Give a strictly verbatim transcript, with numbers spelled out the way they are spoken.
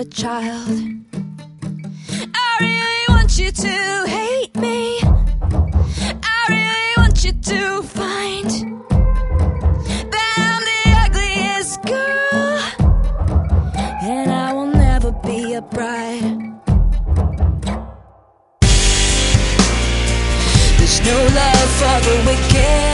child. I really want you to hate me. I really want you to find that I'm the ugliest girl, and I will never be a bride. There's no love for the wicked.